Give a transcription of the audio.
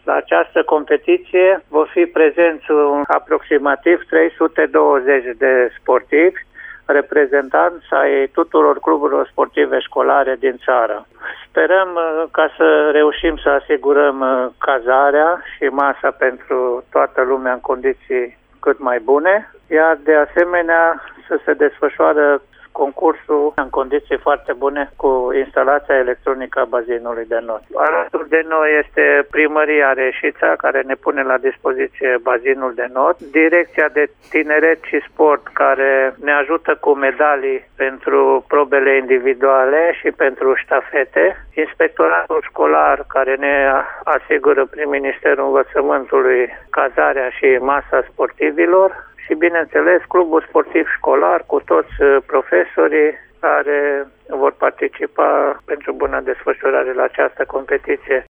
La această competiție vor fi prezenți aproximativ 320 de sportivi, reprezentanți ai tuturor cluburilor sportive școlare din țară. Sperăm ca să reușim să asigurăm cazarea și masa pentru toată lumea în condiții cât mai bune, iar de asemenea să se desfășoară concursul în condiții foarte bune cu instalația electronică a bazinului de not. Alături de noi este Primăria Reșița, care ne pune la dispoziție bazinul de not, Direcția de Tineret și Sport, care ne ajută cu medalii pentru probele individuale și pentru ștafete, Inspectoratul Școlar, care ne asigură prin Ministerul Învățământului cazarea și masa sportivilor, și, bineînțeles, clubul sportiv școlar cu toți profesorii care vor participa pentru bună desfășurare la această competiție.